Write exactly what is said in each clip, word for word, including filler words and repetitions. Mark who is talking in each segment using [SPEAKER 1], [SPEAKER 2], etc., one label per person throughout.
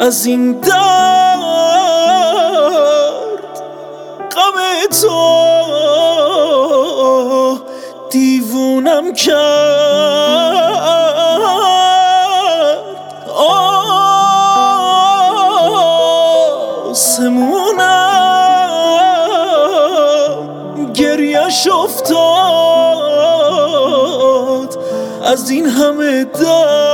[SPEAKER 1] از این درد غم تو دیوونم کرد. آسمونم گریه‌ش افتاد از این همه درد.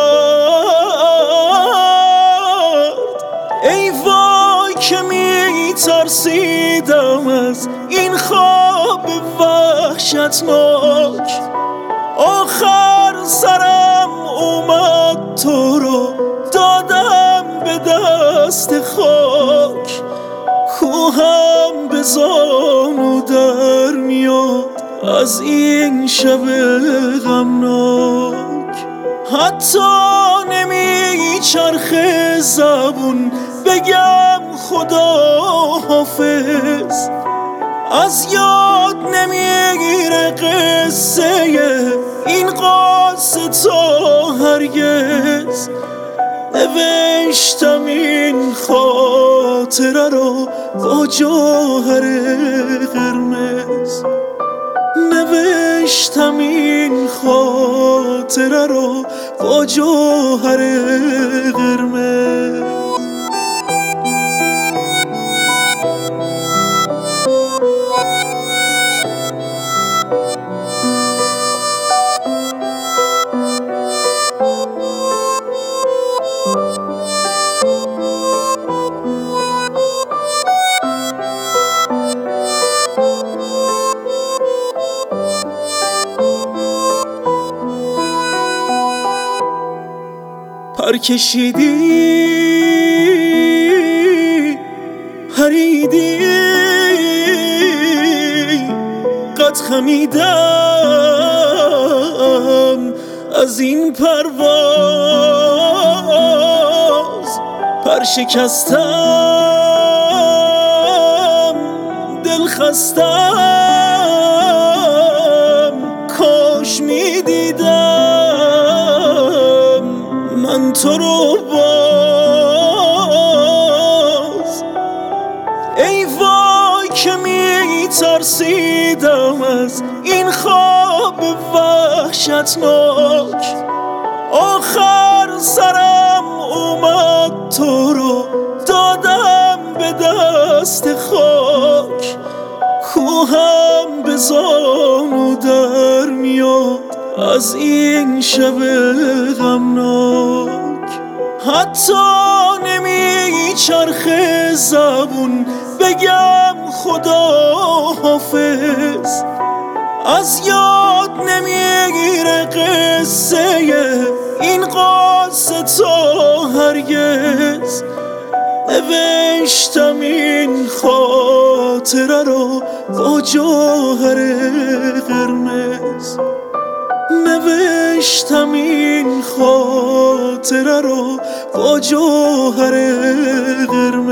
[SPEAKER 1] ای وای که می ترسیدم از این خواب وحشتناک. آخر سرم اومد تو رو دادم به دست خاک. کوهم به زانو در میاد از این شب غمناک. حتی نمیچرخه زبون بگم خدا حافظ. از یاد نمیگیره قصه این قصه تا هرگز. نوشتم این خاطره رو با جوهر قرمز. نوشتم این خاطره رو با جوهر قرمز. پر کشیدی پریدی قد خمیدم از این پرواز. پر شکستم دل خستم کاش میدیدم من تو رو باز. ای وای که می ترسیدم از این خواب وحشتناک. آخر سرم اومد تو رو دادم به دست خاک. کوهم به زانو در میاد از این شب غمناک. حتی نمیچرخه زبون بگم خدا حافظ. از یاد نمیگیره قصه این قصه تا هرگز. نوشتم این خاطره رو با جوهر قرمز. نوشتم این خاطره رو با جوهر قرمز.